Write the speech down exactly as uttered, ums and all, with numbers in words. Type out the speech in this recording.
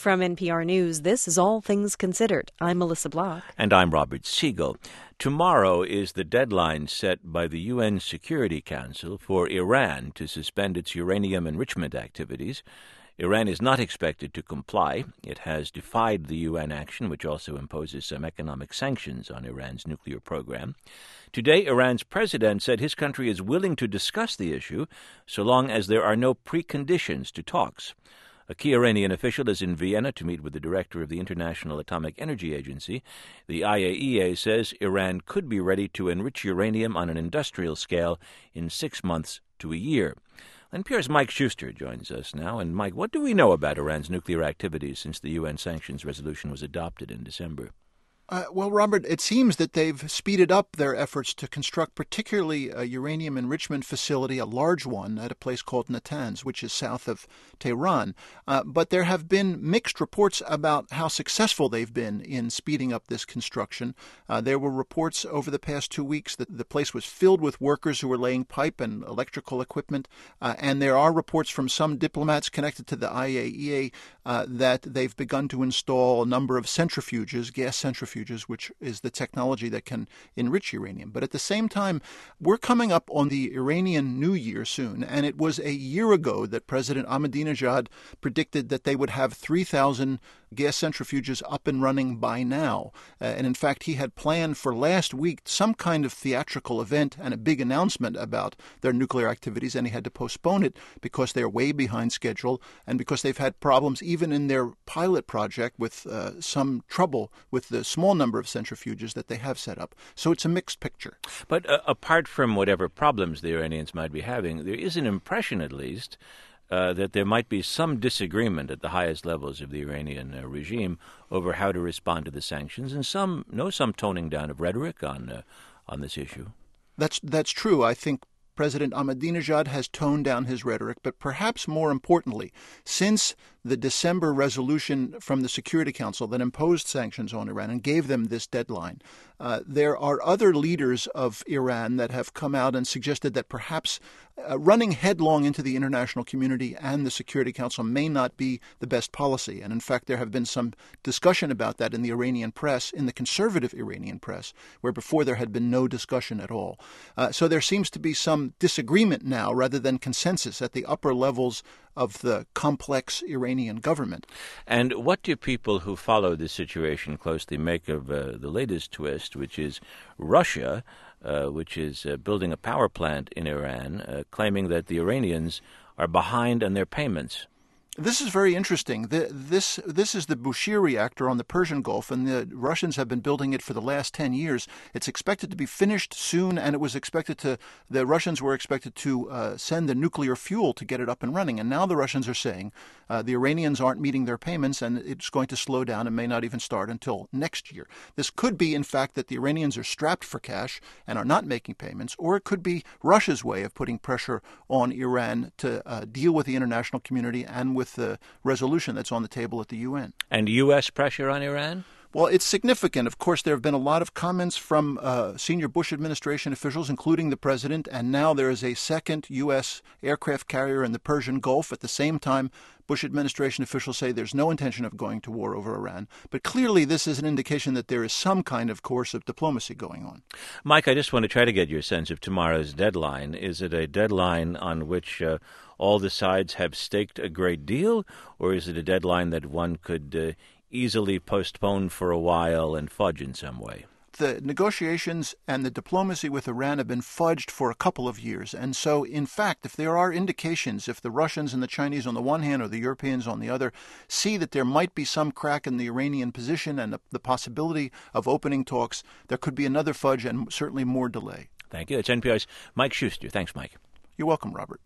From N P R News, this is All Things Considered. I'm Melissa Block. And I'm Robert Siegel. Tomorrow is the deadline set by the U N Security Council for Iran to suspend its uranium enrichment activities. Iran is not expected to comply. It has defied the U N action, which also imposes some economic sanctions on Iran's nuclear program. Today, Iran's president said his country is willing to discuss the issue so long as there are no preconditions to talks. A key Iranian official is in Vienna to meet with the director of the International Atomic Energy Agency. The I A E A says Iran could be ready to enrich uranium on an industrial scale in six months to a year. N P R's Mike Schuster joins us now. And Mike, what do we know about Iran's nuclear activities since the U N sanctions resolution was adopted in December? Uh, well, Robert, it seems that they've speeded up their efforts to construct particularly a uranium enrichment facility, a large one, at a place called Natanz, which is south of Tehran. Uh, but there have been mixed reports about how successful they've been in speeding up this construction. Uh, there were reports over the past two weeks that the place was filled with workers who were laying pipe and electrical equipment. Uh, and there are reports from some diplomats connected to the I A E A uh, that they've begun to install a number of centrifuges, gas centrifuges, which is the technology that can enrich uranium. But at the same time, we're coming up on the Iranian New Year soon, and it was a year ago that President Ahmadinejad predicted that they would have three thousand gas centrifuges up and running by now. Uh, and in fact, he had planned for last week some kind of theatrical event and a big announcement about their nuclear activities, and he had to postpone it because they're way behind schedule and because they've had problems even in their pilot project with uh, some trouble with the small number of centrifuges that they have set up. So it's a mixed picture. But uh, apart from whatever problems the Iranians might be having, there is an impression, at least, uh, that there might be some disagreement at the highest levels of the Iranian uh, regime over how to respond to the sanctions, and some know some toning down of rhetoric on uh, on this issue. That's that's true. I think President Ahmadinejad has toned down his rhetoric, but perhaps more importantly, since the December resolution from the Security Council that imposed sanctions on Iran and gave them this deadline, uh, there are other leaders of Iran that have come out and suggested that perhaps uh, running headlong into the international community and the Security Council may not be the best policy. And in fact, there have been some discussion about that in the Iranian press, in the conservative Iranian press, where before there had been no discussion at all. Uh, so there seems to be some disagreement now rather than consensus at the upper levels of the complex Iranian government. And what do people who follow this situation closely make of uh, the latest twist, which is Russia, uh, which is uh, building a power plant in Iran, uh, claiming that the Iranians are behind on their payments? This is very interesting. The, this this is the Bushehr reactor on the Persian Gulf, and the Russians have been building it for the last ten years. It's expected to be finished soon, and it was expected to, the Russians were expected to uh, send the nuclear fuel to get it up and running. And now the Russians are saying uh, the Iranians aren't meeting their payments, and it's going to slow down and may not even start until next year. This could be, in fact, that the Iranians are strapped for cash and are not making payments, or it could be Russia's way of putting pressure on Iran to uh, deal with the international community and with the resolution that's on the table at the U N. And U S pressure on Iran? Well, it's significant. Of course, there have been a lot of comments from uh, senior Bush administration officials, including the president, and now there is a second U S aircraft carrier in the Persian Gulf. At the same time, Bush administration officials say there's no intention of going to war over Iran. But clearly, this is an indication that there is some kind of course of diplomacy going on. Mike, I just want to try to get your sense of tomorrow's deadline. Is it a deadline on which uh, all the sides have staked a great deal, or is it a deadline that one could uh, easily postpone for a while and fudge in some way? The negotiations and the diplomacy with Iran have been fudged for a couple of years. And so, in fact, if there are indications, if the Russians and the Chinese on the one hand or the Europeans on the other see that there might be some crack in the Iranian position and the, the possibility of opening talks, there could be another fudge and certainly more delay. Thank you. It's N P R's Mike Schuster. Thanks, Mike. You're welcome, Robert.